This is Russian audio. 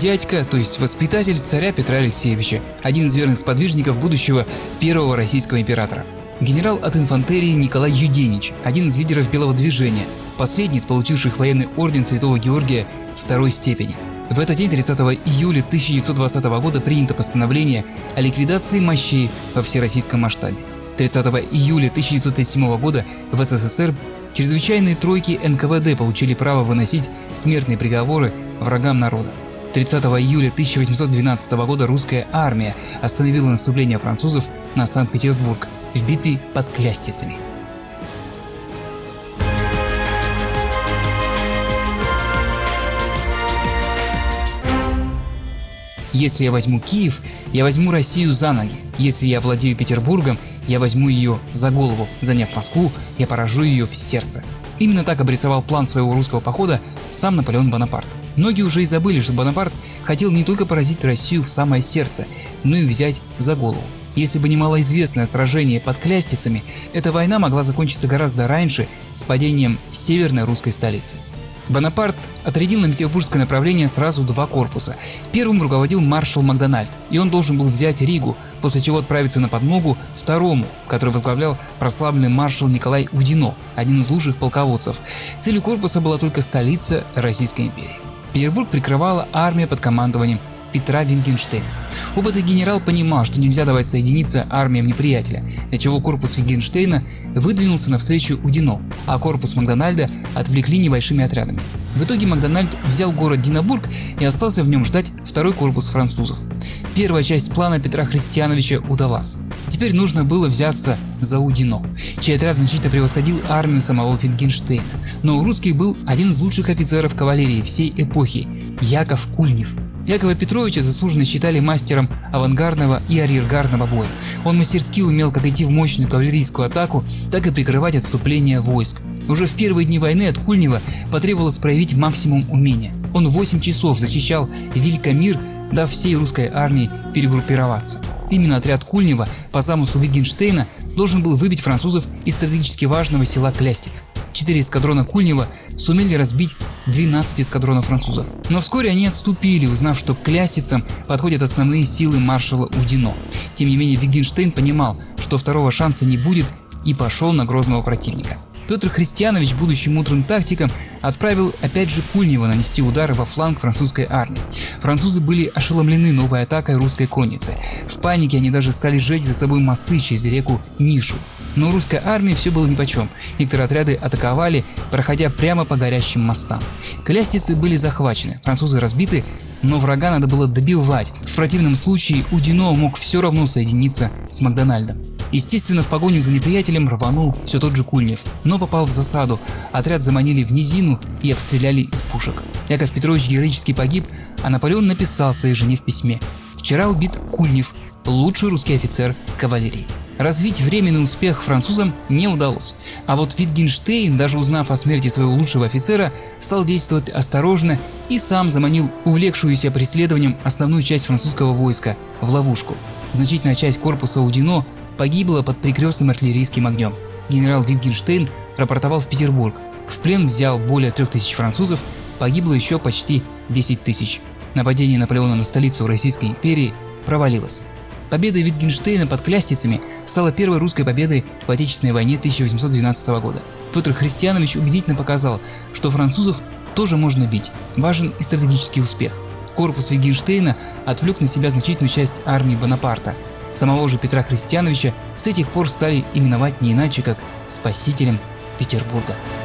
дядька, то есть воспитатель царя Петра Алексеевича, один из верных сподвижников будущего первого российского императора. Генерал от инфантерии Николай Юденич, один из лидеров Белого движения, последний из получивших военный орден Святого Георгия второй степени. В этот день, 30 июля 1920 года, принято постановление о ликвидации мощей во всероссийском масштабе. 30 июля 1937 года в СССР чрезвычайные тройки НКВД получили право выносить смертные приговоры врагам народа. 30 июля 1812 года русская армия остановила наступление французов на Санкт-Петербург в битве под Клястицами. Если я возьму Киев, я возьму Россию за ноги. Если я владею Петербургом, я возьму ее за голову. Заняв Москву, я поражу ее в сердце. Именно так обрисовал план своего русского похода сам Наполеон Бонапарт. Многие уже и забыли, что Бонапарт хотел не только поразить Россию в самое сердце, но и взять за голову. Если бы не малоизвестное сражение под Клястицами, эта война могла закончиться гораздо раньше с падением северной русской столицы. Бонапарт отрядил на петербургское направление сразу два корпуса. Первым руководил маршал Макдональд, и он должен был взять Ригу, после чего отправиться на подмогу второму, который возглавлял прославленный маршал Николай Удино, один из лучших полководцев. Целью корпуса была только столица Российской империи. Петербург прикрывала армия под командованием Петра Витгенштейна. Опытный генерал понимал, что нельзя давать соединиться армиям неприятеля, для чего корпус Витгенштейна выдвинулся навстречу Удино, а корпус Макдональда отвлекли небольшими отрядами. В итоге Макдональд взял город Динабург и остался в нем ждать второй корпус французов. Первая часть плана Петра Христиановича удалась. Теперь нужно было взяться за Удино, чей отряд значительно превосходил армию самого Витгенштейна. Но у русских был один из лучших офицеров кавалерии всей эпохи – Яков Кульнев. Якова Петровича заслуженно считали мастером авангардного и арьергардного боя. Он мастерски умел как идти в мощную кавалерийскую атаку, так и прикрывать отступление войск. Уже в первые дни войны от Кульнева потребовалось проявить максимум умения. Он 8 часов защищал Великомир, дав всей русской армии перегруппироваться. Именно отряд Кульнева по замыслу Витгенштейна должен был выбить французов из стратегически важного села Клястиц. 4 эскадрона Кульнева сумели разбить 12 эскадронов французов. Но вскоре они отступили, узнав, что к Клястицам подходят основные силы маршала Удино. Тем не менее, Витгенштейн понимал, что второго шанса не будет, и пошел на грозного противника. Петр Христианович, будучи мудрым тактиком, отправил опять же Кульнева нанести удары во фланг французской армии. Французы были ошеломлены новой атакой русской конницы. В панике они даже стали сжечь за собой мосты через реку Нишу. Но у русской армии все было нипочем. Некоторые отряды атаковали, проходя прямо по горящим мостам. Клястицы были захвачены, французы разбиты, но врага надо было добивать. В противном случае Удино мог все равно соединиться с Макдональдом. Естественно, в погоню за неприятелем рванул все тот же Кульнев, но попал в засаду. Отряд заманили в низину и обстреляли из пушек. Яков Петрович героически погиб, а Наполеон написал своей жене в письме: «Вчера убит Кульнев, лучший русский офицер кавалерии». Развить временный успех французам не удалось, а вот Витгенштейн, даже узнав о смерти своего лучшего офицера, стал действовать осторожно и сам заманил увлекшуюся преследованием основную часть французского войска в ловушку. Значительная часть корпуса Удино погибла под перекрестным артиллерийским огнем. Генерал Витгенштейн рапортовал в Петербург. В плен взял более 3000 французов, погибло еще почти 10 тысяч. Нападение Наполеона на столицу Российской империи провалилось. Победа Витгенштейна под Клястицами стала первой русской победой в Отечественной войне 1812 года. Петр Христианович убедительно показал, что французов тоже можно бить. Важен и стратегический успех. Корпус Витгенштейна отвлек на себя значительную часть армии Бонапарта. Самого же Петра Христиановича с этих пор стали именовать не иначе, как спасителем Петербурга.